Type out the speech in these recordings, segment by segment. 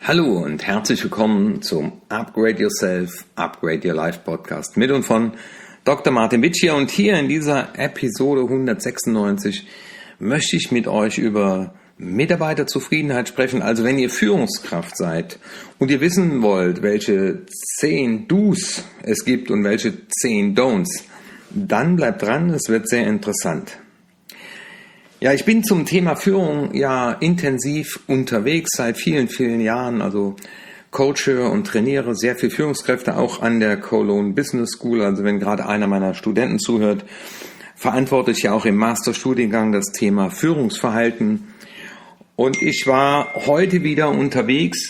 Hallo und herzlich willkommen zum Upgrade Yourself, Upgrade Your Life Podcast mit und von Dr. Martin Witsch hier. Und hier in dieser Episode 196 möchte ich mit euch über Mitarbeiterzufriedenheit sprechen. Also wenn ihr Führungskraft seid und ihr wissen wollt, welche 10 Do's es gibt und welche 10 Don'ts, dann bleibt dran, es wird sehr interessant. Ja, ich bin zum Thema Führung ja intensiv unterwegs seit vielen, vielen Jahren, also coache und trainiere sehr viele Führungskräfte, auch an der Cologne Business School. Also wenn gerade einer meiner Studenten zuhört, verantworte ich ja auch im Masterstudiengang das Thema Führungsverhalten. Und ich war heute wieder unterwegs,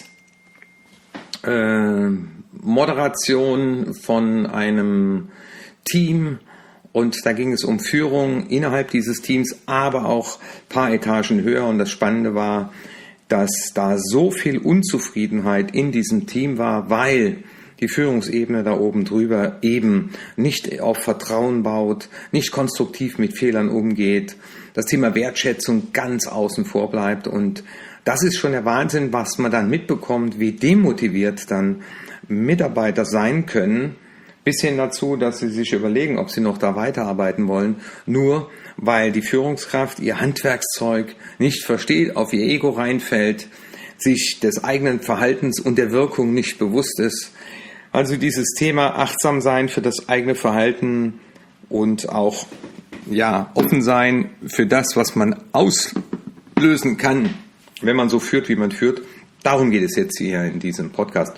Moderation von einem Team. Und da ging es um Führung innerhalb dieses Teams, aber auch ein paar Etagen höher. Und das Spannende war, dass da so viel Unzufriedenheit in diesem Team war, weil die Führungsebene da oben drüber eben nicht auf Vertrauen baut, nicht konstruktiv mit Fehlern umgeht, das Thema Wertschätzung ganz außen vor bleibt. Und das ist schon der Wahnsinn, was man dann mitbekommt, wie demotiviert dann Mitarbeiter sein können, bis hin dazu, dass sie sich überlegen, ob sie noch da weiterarbeiten wollen, nur weil die Führungskraft ihr Handwerkszeug nicht versteht, auf ihr Ego reinfällt, sich des eigenen Verhaltens und der Wirkung nicht bewusst ist. Also dieses Thema achtsam sein für das eigene Verhalten und auch offen sein für das, was man auslösen kann, wenn man so führt, wie man führt. Darum geht es jetzt hier in diesem Podcast.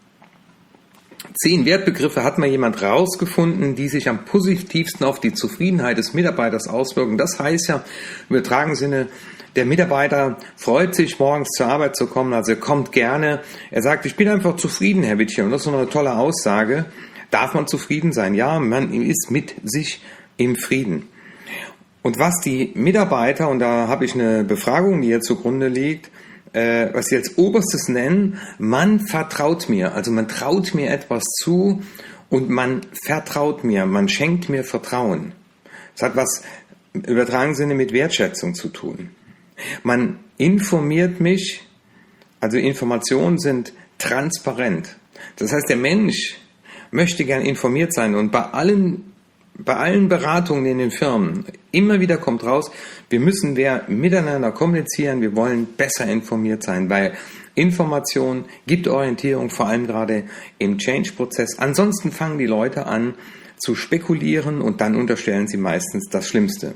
10 Wertbegriffe hat mal jemand rausgefunden, die sich am positivsten auf die Zufriedenheit des Mitarbeiters auswirken. Das heißt ja im übertragenen Sinne, der Mitarbeiter freut sich, morgens zur Arbeit zu kommen, also er kommt gerne. Er sagt, ich bin einfach zufrieden, Herr Wittchen. Und das ist so eine tolle Aussage. Darf man zufrieden sein? Ja, man ist mit sich im Frieden. Und was die Mitarbeiter, und da habe ich eine Befragung, die hier zugrunde liegt, was sie als Oberstes nennen, man vertraut mir, also man traut mir etwas zu und man vertraut mir, man schenkt mir Vertrauen. Das hat was im übertragenen Sinne mit Wertschätzung zu tun. Man informiert mich, also Informationen sind transparent. Das heißt, der Mensch möchte gern informiert sein und bei allen Beratungen in den Firmen, immer wieder kommt raus, wir müssen miteinander kommunizieren, wir wollen besser informiert sein, weil Information gibt Orientierung, vor allem gerade im Change-Prozess. Ansonsten fangen die Leute an zu spekulieren und dann unterstellen sie meistens das Schlimmste.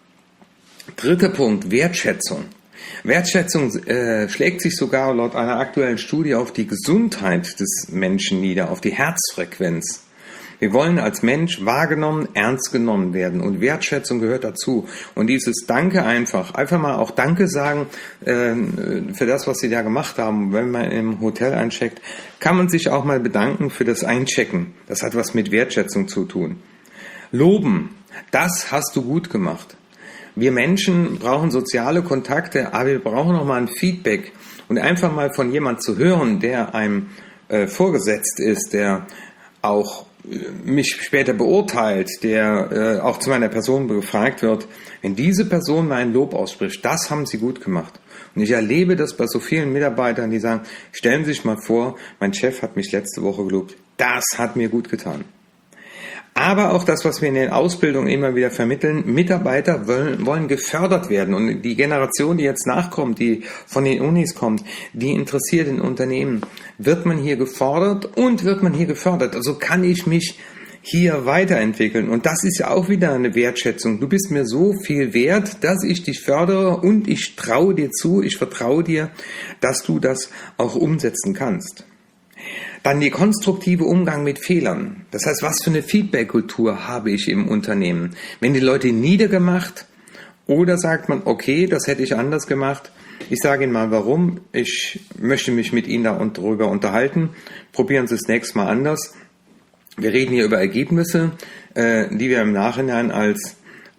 3. Punkt, Wertschätzung. Wertschätzung schlägt sich sogar laut einer aktuellen Studie auf die Gesundheit des Menschen nieder, auf die Herzfrequenz. Wir wollen als Mensch wahrgenommen, ernst genommen werden und Wertschätzung gehört dazu. Und dieses Danke einfach mal auch Danke sagen für das, was Sie da gemacht haben. Wenn man im Hotel eincheckt, kann man sich auch mal bedanken für das Einchecken. Das hat was mit Wertschätzung zu tun. Loben, das hast du gut gemacht. Wir Menschen brauchen soziale Kontakte, aber wir brauchen auch mal ein Feedback. Und einfach mal von jemand zu hören, der einem vorgesetzt ist, der auch mich später beurteilt, der auch zu meiner Person befragt wird, wenn diese Person mein Lob ausspricht, das haben sie gut gemacht. Und ich erlebe das bei so vielen Mitarbeitern, die sagen, stellen Sie sich mal vor, mein Chef hat mich letzte Woche gelobt, das hat mir gut getan. Aber auch das, was wir in den Ausbildungen immer wieder vermitteln, Mitarbeiter wollen gefördert werden. Und die Generation, die jetzt nachkommt, die von den Unis kommt, die interessiert in Unternehmen, wird man hier gefordert und wird man hier gefördert. Also kann ich mich hier weiterentwickeln. Und das ist ja auch wieder eine Wertschätzung. Du bist mir so viel wert, dass ich dich fördere und ich traue dir zu, ich vertraue dir, dass du das auch umsetzen kannst. Dann der konstruktive Umgang mit Fehlern. Das heißt, was für eine Feedback-Kultur habe ich im Unternehmen? Wenn die Leute niedergemacht oder sagt man, okay, das hätte ich anders gemacht. Ich sage Ihnen mal warum. Ich möchte mich mit Ihnen darüber unterhalten. Probieren Sie es nächstes Mal anders. Wir reden hier über Ergebnisse, die wir im Nachhinein als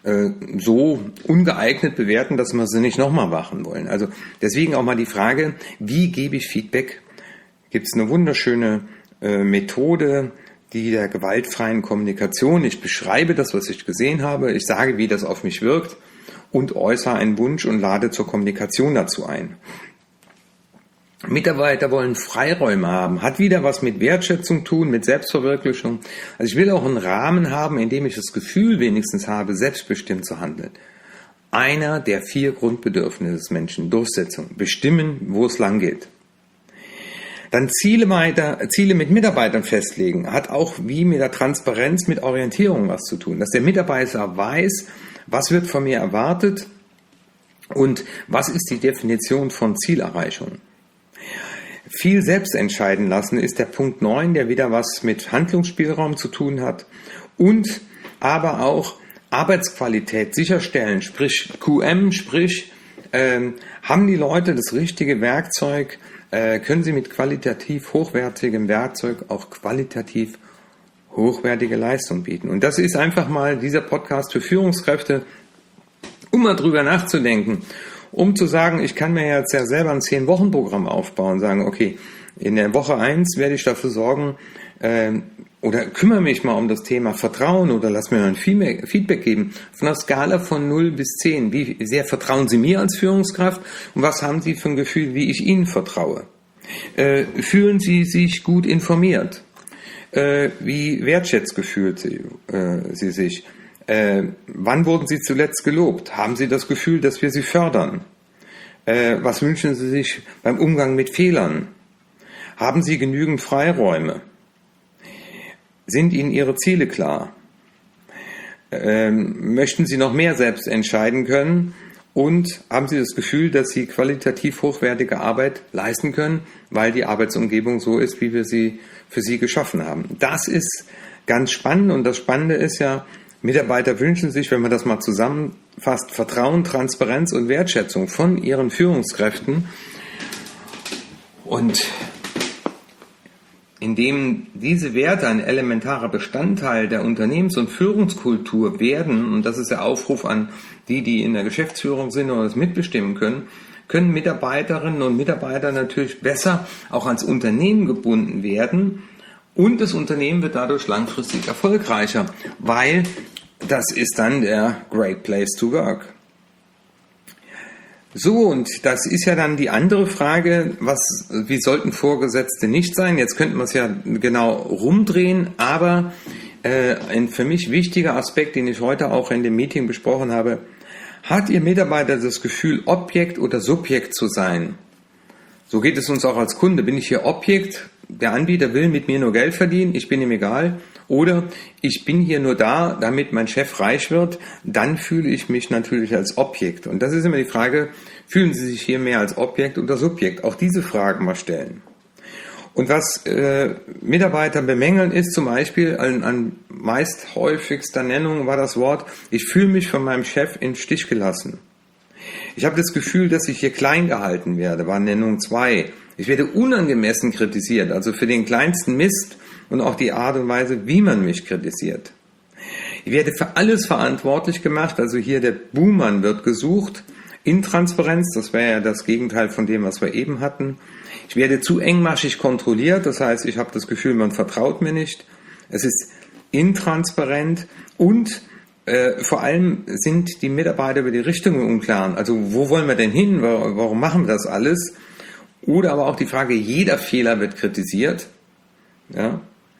so ungeeignet bewerten, dass wir sie nicht nochmal machen wollen. Also deswegen auch mal die Frage, wie gebe ich Feedback? Gibt es eine wunderschöne Methode, die der gewaltfreien Kommunikation. Ich beschreibe das, was ich gesehen habe, ich sage, wie das auf mich wirkt und äußere einen Wunsch und lade zur Kommunikation dazu ein. Mitarbeiter wollen Freiräume haben, hat wieder was mit Wertschätzung tun, mit Selbstverwirklichung. Also ich will auch einen Rahmen haben, in dem ich das Gefühl wenigstens habe, selbstbestimmt zu handeln. Einer der 4 Grundbedürfnisse des Menschen, Durchsetzung, bestimmen, wo es lang geht. Dann Ziele mit Mitarbeitern festlegen, hat auch wie mit der Transparenz, mit Orientierung was zu tun. Dass der Mitarbeiter weiß, was wird von mir erwartet und was ist die Definition von Zielerreichung. Viel selbst entscheiden lassen ist der Punkt 9, der wieder was mit Handlungsspielraum zu tun hat und aber auch Arbeitsqualität sicherstellen, sprich QM, haben die Leute das richtige Werkzeug, können sie mit qualitativ hochwertigem Werkzeug auch qualitativ hochwertige Leistung bieten. Und das ist einfach mal dieser Podcast für Führungskräfte, um mal drüber nachzudenken, um zu sagen, ich kann mir jetzt ja selber ein 10-Wochen-Programm aufbauen und sagen, okay, in der Woche 1 werde ich dafür sorgen, oder kümmere mich mal um das Thema Vertrauen oder lass mir mal ein Feedback geben von einer Skala von 0 bis 10. Wie sehr vertrauen Sie mir als Führungskraft und was haben Sie für ein Gefühl, wie ich Ihnen vertraue? Fühlen Sie sich gut informiert? Wie wertschätzt gefühlt Sie sich? Wann wurden Sie zuletzt gelobt? Haben Sie das Gefühl, dass wir Sie fördern? Was wünschen Sie sich beim Umgang mit Fehlern? Haben Sie genügend Freiräume? Sind Ihnen Ihre Ziele klar? Möchten Sie noch mehr selbst entscheiden können? Und haben Sie das Gefühl, dass Sie qualitativ hochwertige Arbeit leisten können, weil die Arbeitsumgebung so ist, wie wir sie für Sie geschaffen haben? Das ist ganz spannend und das Spannende ist ja, Mitarbeiter wünschen sich, wenn man das mal zusammenfasst, Vertrauen, Transparenz und Wertschätzung von ihren Führungskräften. Und indem diese Werte ein elementarer Bestandteil der Unternehmens- und Führungskultur werden, und das ist der Aufruf an die in der Geschäftsführung sind oder das mitbestimmen können Mitarbeiterinnen und Mitarbeiter natürlich besser auch ans Unternehmen gebunden werden und das Unternehmen wird dadurch langfristig erfolgreicher, weil das ist dann der Great Place to Work. So, und das ist ja dann die andere Frage, wie sollten Vorgesetzte nicht sein? Jetzt könnten wir es ja genau rumdrehen, aber ein für mich wichtiger Aspekt, den ich heute auch in dem Meeting besprochen habe, hat Ihr Mitarbeiter das Gefühl, Objekt oder Subjekt zu sein? So geht es uns auch als Kunde. Bin ich hier Objekt? Der Anbieter will mit mir nur Geld verdienen, ich bin ihm egal. Oder ich bin hier nur da, damit mein Chef reich wird, dann fühle ich mich natürlich als Objekt. Und das ist immer die Frage, fühlen Sie sich hier mehr als Objekt oder Subjekt? Auch diese Fragen mal stellen. Und was Mitarbeiter bemängeln ist zum Beispiel, an meist häufigster Nennung war das Wort, ich fühle mich von meinem Chef in Stich gelassen. Ich habe das Gefühl, dass ich hier klein gehalten werde, war Nennung 2. Ich werde unangemessen kritisiert, also für den kleinsten Mist und auch die Art und Weise, wie man mich kritisiert. Ich werde für alles verantwortlich gemacht, also hier der Buhmann wird gesucht, Intransparenz, das wäre ja das Gegenteil von dem, was wir eben hatten. Ich werde zu engmaschig kontrolliert, das heißt, ich habe das Gefühl, man vertraut mir nicht. Es ist intransparent und vor allem sind die Mitarbeiter über die Richtung im Unklaren. Also wo wollen wir denn hin? Warum machen wir das alles? Oder aber auch die Frage, jeder Fehler wird kritisiert. Ja.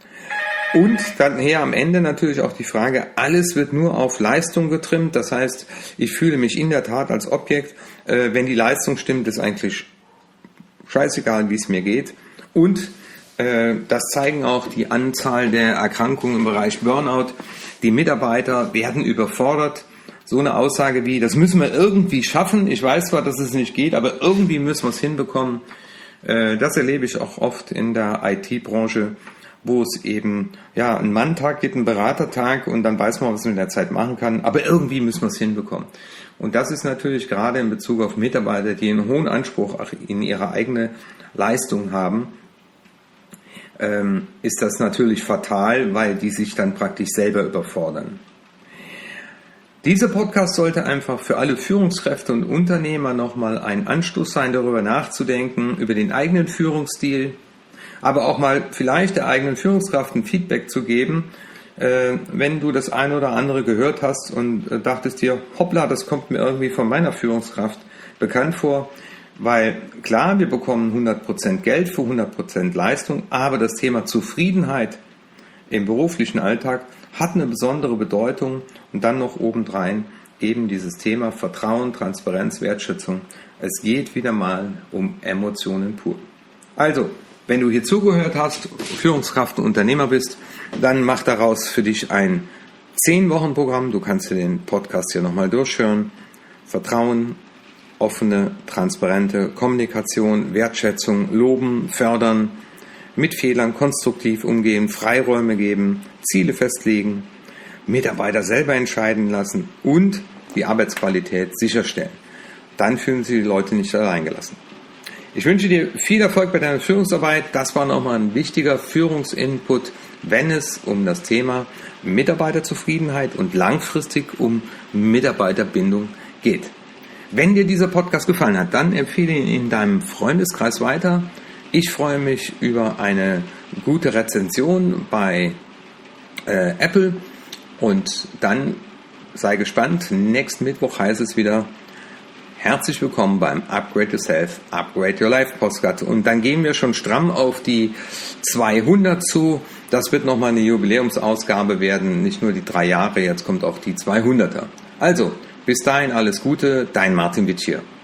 Und dann her am Ende natürlich auch die Frage, alles wird nur auf Leistung getrimmt. Das heißt, ich fühle mich in der Tat als Objekt. Wenn die Leistung stimmt, ist eigentlich scheißegal, wie es mir geht. Und das zeigen auch die Anzahl der Erkrankungen im Bereich Burnout. Die Mitarbeiter werden überfordert. So eine Aussage wie, das müssen wir irgendwie schaffen. Ich weiß zwar, dass es nicht geht, aber irgendwie müssen wir es hinbekommen. Das erlebe ich auch oft in der IT-Branche, wo es eben einen Manntag gibt, einen Beratertag und dann weiß man, was man in der Zeit machen kann. Aber irgendwie müssen wir es hinbekommen. Und das ist natürlich gerade in Bezug auf Mitarbeiter, die einen hohen Anspruch in ihre eigene Leistung haben, ist das natürlich fatal, weil die sich dann praktisch selber überfordern. Dieser Podcast sollte einfach für alle Führungskräfte und Unternehmer nochmal ein Anstoß sein, darüber nachzudenken, über den eigenen Führungsstil, aber auch mal vielleicht der eigenen Führungskraft ein Feedback zu geben, wenn du das eine oder andere gehört hast und dachtest dir, hoppla, das kommt mir irgendwie von meiner Führungskraft bekannt vor. Weil klar, wir bekommen 100% Geld für 100% Leistung, aber das Thema Zufriedenheit im beruflichen Alltag hat eine besondere Bedeutung und dann noch obendrein eben dieses Thema Vertrauen, Transparenz, Wertschätzung. Es geht wieder mal um Emotionen pur. Also, wenn du hier zugehört hast, Führungskraft und Unternehmer bist, dann mach daraus für dich ein 10-Wochen-Programm. Du kannst dir den Podcast hier nochmal durchhören. Vertrauen, offene, transparente Kommunikation, Wertschätzung, loben, fördern, mit Fehlern konstruktiv umgehen, Freiräume geben, Ziele festlegen, Mitarbeiter selber entscheiden lassen und die Arbeitsqualität sicherstellen. Dann fühlen sich die Leute nicht allein gelassen. Ich wünsche dir viel Erfolg bei deiner Führungsarbeit. Das war nochmal ein wichtiger Führungsinput, wenn es um das Thema Mitarbeiterzufriedenheit und langfristig um Mitarbeiterbindung geht. Wenn dir dieser Podcast gefallen hat, dann empfehle ihn in deinem Freundeskreis weiter. Ich freue mich über eine gute Rezension bei Apple und dann sei gespannt. Nächsten Mittwoch heißt es wieder: Herzlich willkommen beim Upgrade Yourself, Upgrade Your Life Podcast. Und dann gehen wir schon stramm auf die 200 zu. Das wird nochmal eine Jubiläumsausgabe werden. Nicht nur die 3 Jahre, jetzt kommt auch die 200er. Also, bis dahin alles Gute, dein Martin Witsch hier.